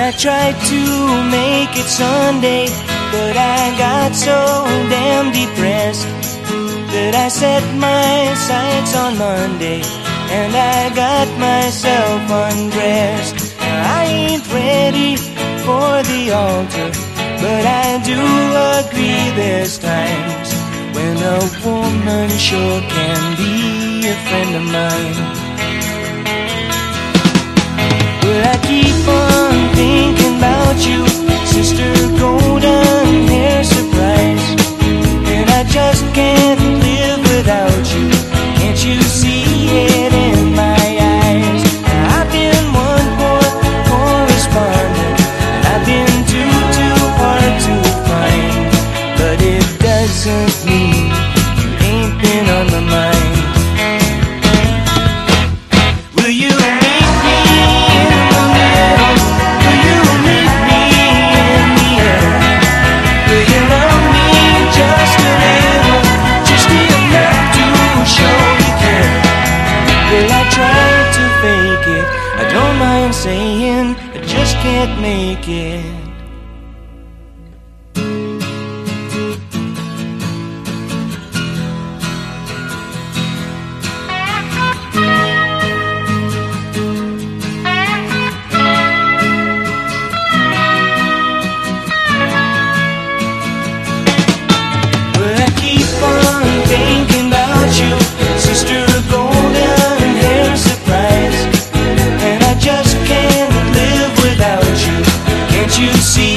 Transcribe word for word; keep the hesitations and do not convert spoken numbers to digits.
I tried to make it Sunday, but I got so damn depressed that I set my sights on Monday, and I got myself undressed. I ain't ready for the altar, but I do agree there's times when a woman sure can be a friend of mine. But I keep on thinking about you, Sister Golden Hair Surprise, and I just can't live without you. Can't you see it in my eyes? I've been one poor correspondent, and I've been too, too hard to find, but it doesn't mean you ain't been on my mind. Will you meet me in the middle? Will you meet me in the air? Will you love me just a little, just enough to show you care? Will I try to fake it? I don't mind saying I just can't make it. Thinking about you, Sister Golden Hair Surprise, and I just can't live without you. Can't you see